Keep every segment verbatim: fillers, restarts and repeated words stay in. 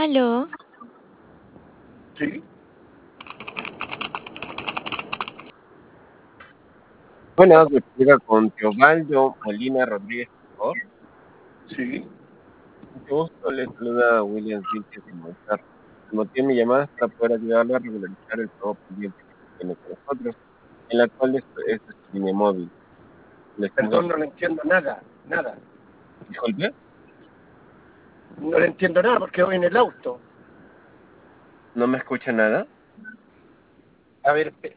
Aló, Sí, Buenas, me comunica con Teobaldo Molina Rodríguez, por favor. sí. Mucho gusto, le saluda Williams Vilches de Movistar. El motivo de mi llamada es para poder ayudarle a regularizar el pago pendiente que tiene con nosotros, en la cual es, es su línea móvil. Le estamos Perdón, no le ofreciendo. entiendo nada, nada. Disculpe, No le entiendo nada porque voy en el auto. ¿no me escucha nada? A ver, espe-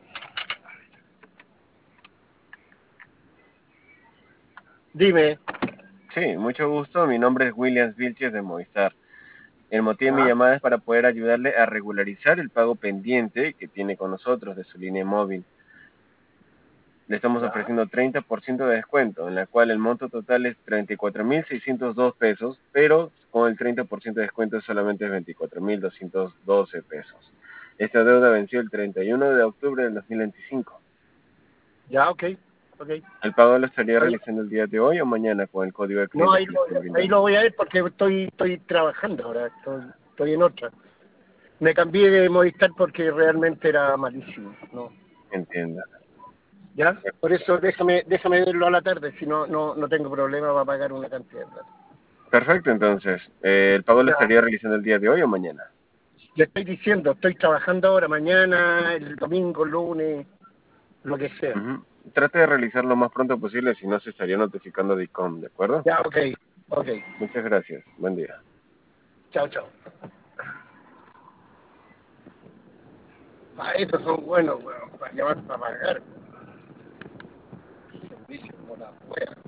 dime. Sí, mucho gusto, mi nombre es Williams Vilches de Movistar. El motivo de mi Ah, llamada es para poder ayudarle a regularizar el pago pendiente que tiene con nosotros de su línea móvil. Le estamos ya. ofreciendo treinta por ciento de descuento, en la cual el monto total es treinta y cuatro mil seiscientos dos pesos, pero con el treinta por ciento de descuento solamente es veinticuatro mil doscientos doce pesos. Esta deuda venció el treinta y uno de octubre del dos mil veinticinco. Ya, ok, ok. El pago lo estaría Oye, realizando el día de hoy o mañana con el código de no, crédito ahí que le lo, estoy ahí brindando. lo voy a ver porque estoy, estoy trabajando ahora, estoy, estoy en otra. Me cambié de Movistar porque realmente era malísimo, ¿no? Entienda. ¿Ya? Por eso déjame, déjame verlo a la tarde, si no, no, no tengo problema para pagar una cantidad de plata. Perfecto, entonces. Eh, el pago lo Ya, estaría realizando el día de hoy o mañana. le estoy diciendo, estoy trabajando ahora, mañana, el domingo, lunes, lo que sea. Ujú. Trate de realizar lo más pronto posible, si no se estaría notificando de ICOM, ¿de acuerdo? Ya, ok, ok. Muchas gracias. Buen día. Chao, chao. Ah, estos son buenos, weón, para llamar para pagar. Servicio como la wea.